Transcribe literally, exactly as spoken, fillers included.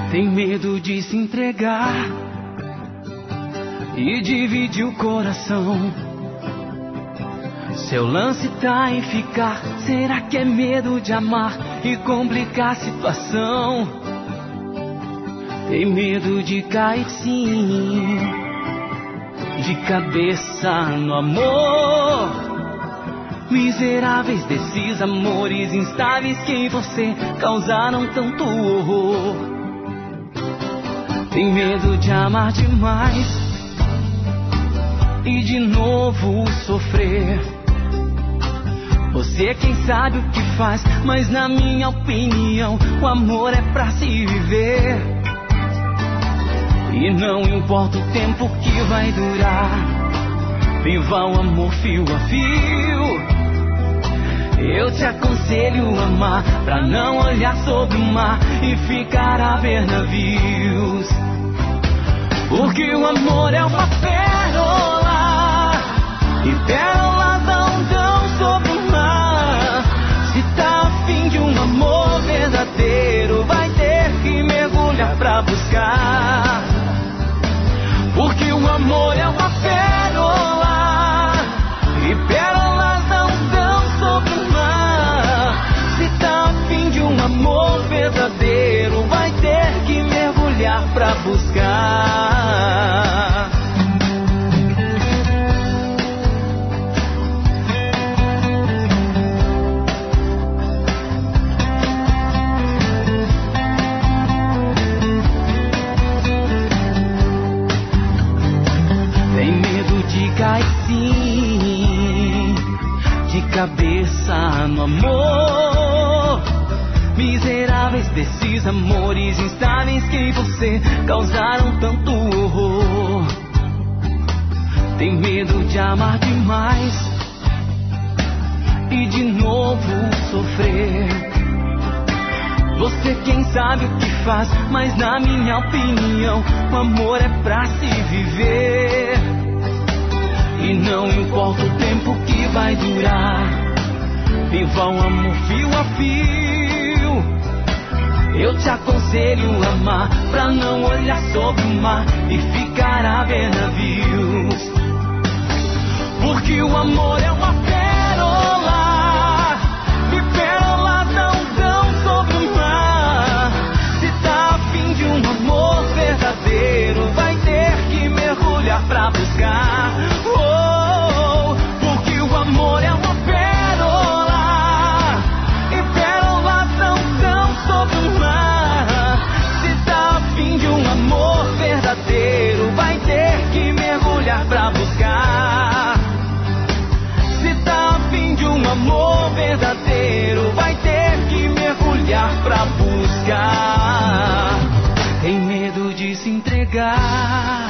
Tem medo de se entregar e dividir o coração. Seu lance tá em ficar. Será que é medo de amar e complicar a situação? Tem medo de cair sim, de cabeça no amor. Miseráveis desses amores instáveis que em você causaram tanto horror. Tem medo de amar demais e de novo sofrer. Você quem sabe o que faz, mas na minha opinião o amor é pra se viver. E não importa o tempo que vai durar, viva o amor fio a fio. Eu te aconselho a amar, pra não olhar sobre o mar e ficar a ver navios. Porque o amor é uma pérola, e pérolas não dão sobre o mar. Se tá afim de um amor verdadeiro, vai ter que mergulhar pra buscar. Porque o amor é uma pérola, e pérolas não dão sobre o mar. Se tá afim de um amor verdadeiro, vai ter que mergulhar pra buscar. Tem medo de cair sim, de cabeça no amor. Miseráveis desses amores instáveis que em você causaram tanto horror. Tem medo de amar demais e de novo sofrer. Você quem sabe o que faz, mas na minha opinião o amor é pra se viver. E não importa o tempo que vai durar, viva um amor fio a fio. Eu te aconselho a amar, pra não olhar sobre o mar e ficar a ver navios. Porque o amor é uma pérola, e pérolas não dão sobre o mar. Se tá afim de um amor verdadeiro, vai ter que mergulhar pra buscar. Oh, porque o amor é uma pérola, e pérolas não dão sobre o mar. Se tá afim de um amor verdadeiro, vai ter que mergulhar pra buscar. Se tá afim de um amor verdadeiro, vai ter que mergulhar pra buscar. Tem medo de se entregar